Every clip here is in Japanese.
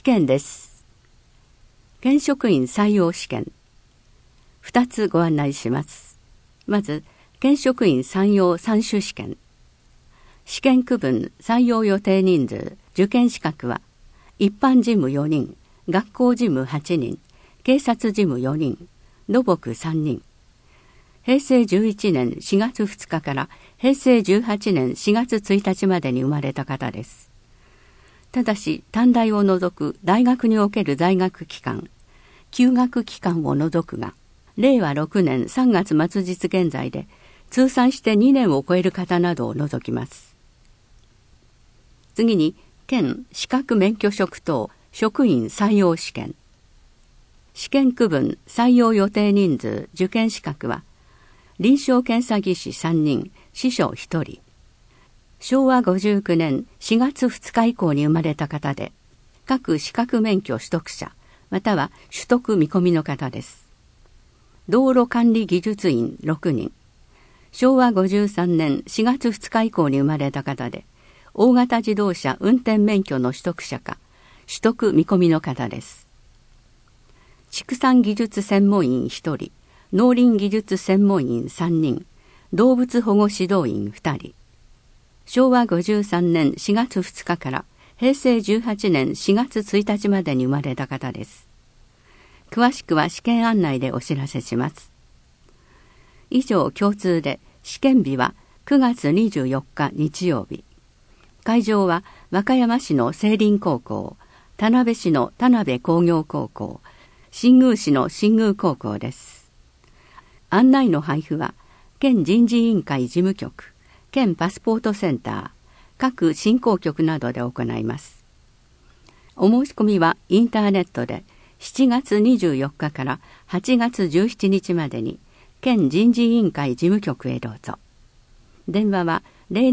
験です。県職員採用試験。2つご案内します。まず、県職員採用3種試験。試験区分採用予定人数、受験資格は、一般事務4人、学校事務8人、警察事務4人、土木3人。平成11年4月2日から平成18年4月1日までに生まれた方です。ただし、短大を除く大学における在学期間、休学期間を除くが、令和6年3月末日現在で、通算して2年を超える方などを除きます。次に、県資格免許職等職員採用試験。試験区分採用予定人数、受験資格は、臨床検査技師3人、司書1人。昭和59年4月2日以降に生まれた方で、各資格免許取得者、または取得見込みの方です。道路管理技術員6人。昭和53年4月2日以降に生まれた方で、大型自動車運転免許の取得者か、取得見込みの方です。畜産技術専門員1人、農林技術専門員3人、動物保護指導員2人。昭和53年4月2日から平成18年4月1日までに生まれた方です。詳しくは試験案内でお知らせします。以上共通で、試験日は9月24日日曜日。会場は和歌山市の聖林高校、田辺市の田辺工業高校、新宮市の新宮高校です。案内の配布は、県人事委員会事務局、県パスポートセンター、各振興局などで行います。お申し込みはインターネットで7月24日から8月17日までに、県人事委員会事務局へどうぞ。電話は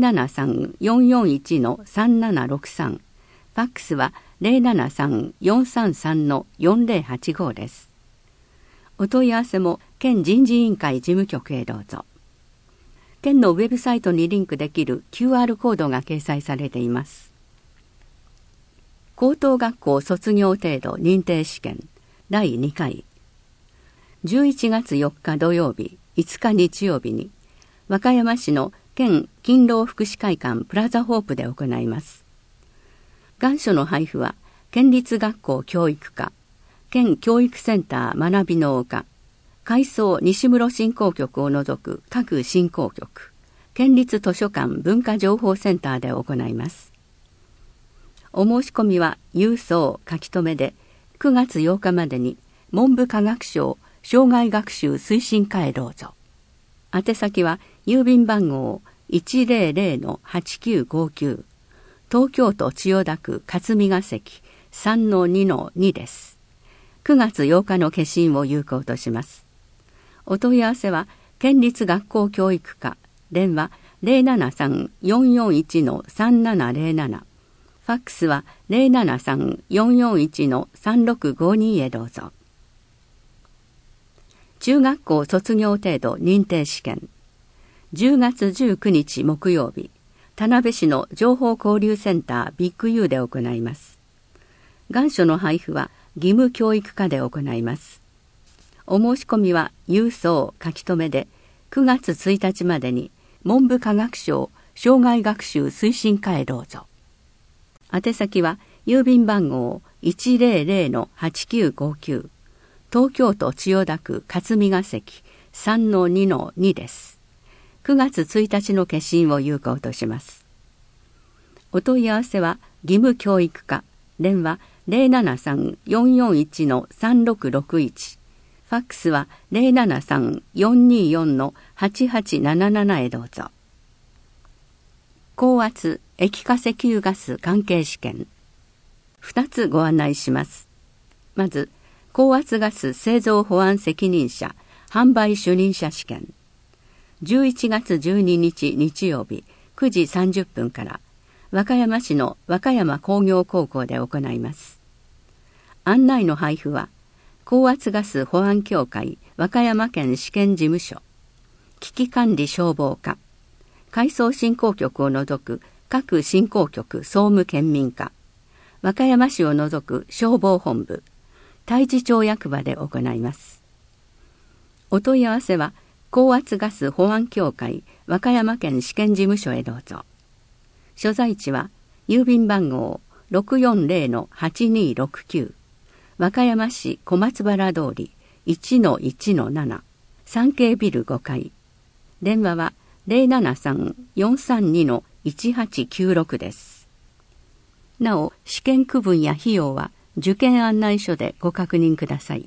073-441-3763、ファックスは 073-433-4085 です。お問い合わせも県人事委員会事務局へどうぞ。県のウェブサイトにリンクできる QR コードが掲載されています。高等学校卒業程度認定試験第2回。11月4日土曜日、5日日曜日に、和歌山市の県勤労福祉会館プラザホープで行います。願書の配布は、県立学校教育課、県教育センター学びの丘、改装西室振興局を除く各振興局、県立図書館文化情報センターで行います。お申し込みは郵送書き留めで9月8日までに文部科学省生涯学習推進課へどうぞ。宛先は郵便番号 100-8959 東京都千代田区霞が関 3-2-2 です。9月8日の消印を有効とします。お問い合わせは県立学校教育課、電話 073-441-3707、ファックスは 073-441-3652 へどうぞ。中学校卒業程度認定試験。10月19日木曜日、田辺市の情報交流センタービッグ U で行います。願書の配布は義務教育課で行います。お申し込みは郵送書き留めで9月1日までに文部科学省生涯学習推進課へどうぞ。宛先は郵便番号 100-8959 東京都千代田区霞が関 3-2-2 です。9月1日の消印を有効とします。お問い合わせは義務教育課、電話 073-441-3661、ファックスは 073-424-8877 へどうぞ。高圧液化石油ガス関係試験。2つご案内します。まず、高圧ガス製造保安責任者販売主任者試験。11月12日日曜日9時30分から和歌山市の和歌山工業高校で行います。案内の配布は高圧ガス保安協会和歌山県試験事務所、危機管理消防課、改装振興局を除く各振興局総務県民課、 和歌山市を除く消防本部、太地町役場で行います。お問い合わせは高圧ガス保安協会和歌山県試験事務所へどうぞ。所在地は郵便番号 640-8269 和歌山市小松原通り 1-1-7 産経ビル5階。電話は 073-432-1896 です。なお、試験区分や費用は受験案内書でご確認ください。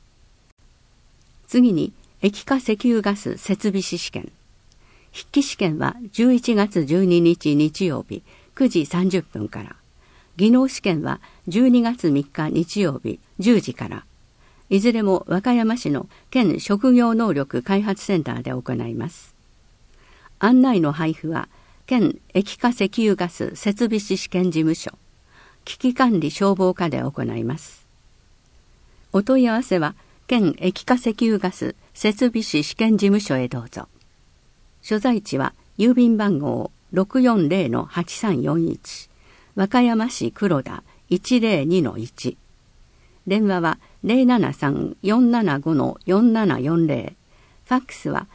次に、液化石油ガス設備士試験。筆記試験は11月12日日曜日9時30分から。技能試験は12月3日日曜日10時から。いずれも和歌山市の県職業能力開発センターで行います。案内の配布は県液化石油ガス設備士試験事務所、危機管理消防課で行います。お問い合わせは県液化石油ガス設備士試験事務所へどうぞ。所在地は郵便番号 640-8341 和歌山市黒田 102-1 電話は 073-475-4740 ファックスは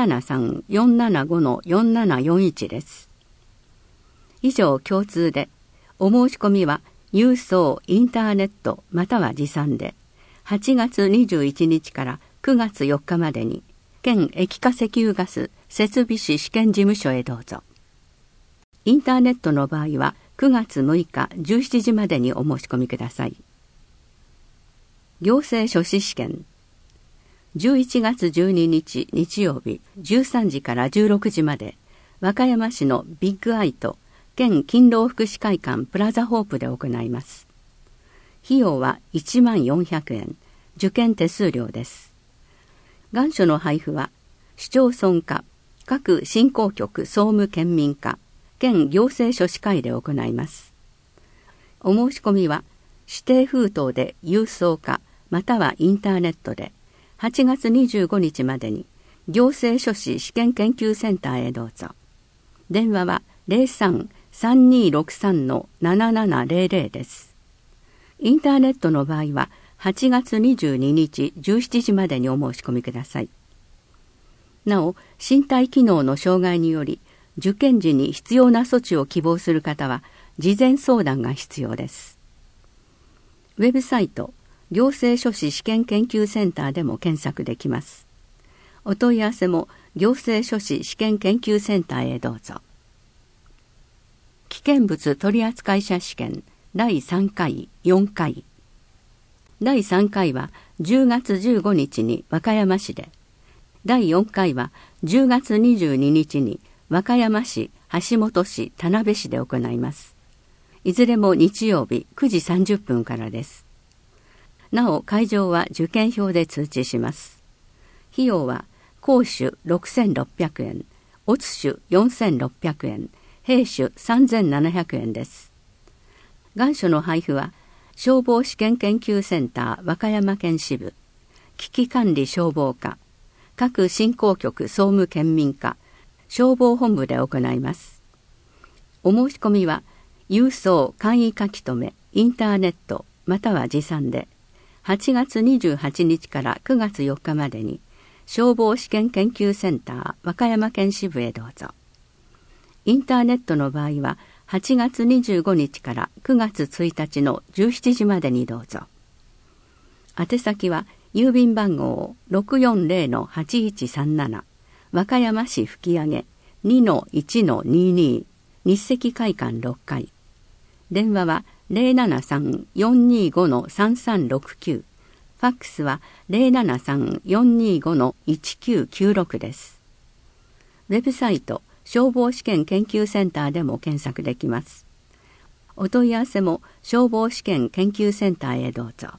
073-475-4741 です。以上共通でお申し込みは郵送インターネットまたは持参で8月21日から9月4日までに県液化石油ガス設備士試験事務所へどうぞ。インターネットの場合は9月6日17時までにお申し込みください。行政書士試験。11月12日日曜日13時から16時まで和歌山市のビッグアイと県勤労福祉会館プラザホープで行います。費用は1400円、受験手数料です。願書の配布は市町村課、各振興局総務県民課、県行政書士会で行います。お申し込みは指定封筒で郵送かまたはインターネットで8月25日までに行政書士試験研究センターへどうぞ。電話は 03-3263-7700 です。インターネットの場合は8月22日17時までにお申し込みください。なお、身体機能の障害により受験時に必要な措置を希望する方は事前相談が必要です。ウェブサイト行政書士試験研究センターでも検索できます。お問い合わせも行政書士試験研究センターへどうぞ。危険物取扱者試験第3回4回。第3回は10月15日に和歌山市で、第4回は10月22日に和歌山市、橋本市、田辺市で行います。いずれも日曜日9時30分からです。なお会場は受験票で通知します。費用は講手6600円、乙手4600円、兵手3700円です。願書の配布は消防試験研究センター和歌山県支部、危機管理消防課、各振興局総務県民課、消防本部で行います。お申し込みは郵送簡易書き留め、インターネットまたは持参で8月28日から9月4日までに消防試験研究センター和歌山県支部へどうぞ。インターネットの場合は8月25日から9月1日の17時までにどうぞ。宛先は郵便番号 640-8137 和歌山市吹上 2-1-22 日赤会館6階。電話は 073-425-3369 ファックスは 073-425-1996 です。ウェブサイト消防試験研究センターでも検索できます。お問い合わせも消防試験研究センターへどうぞ。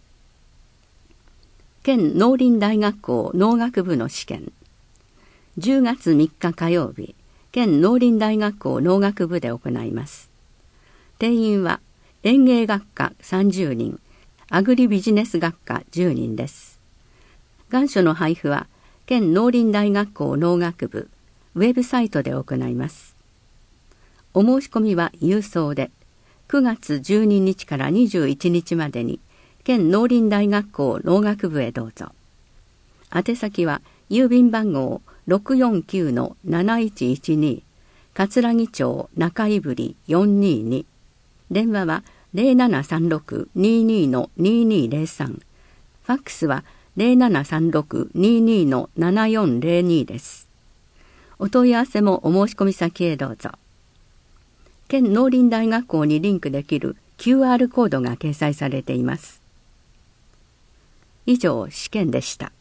県農林大学校農学部の試験。10月3日火曜日、県農林大学校農学部で行います。定員は園芸学科30人、アグリビジネス学科10人です。願書の配布は県農林大学校農学部ウェブサイトで行います。お申し込みは郵送で、 9月12日から21日までに県農林大学校農学部へどうぞ。宛先は郵便番号 649-7112 葛城町中井振422、電話は 0736-22-2203、ファックスは 0736-22-7402 です。お問い合わせもお申し込み先へどうぞ。県農林大学校にリンクできる QR コードが掲載されています。以上、試験でした。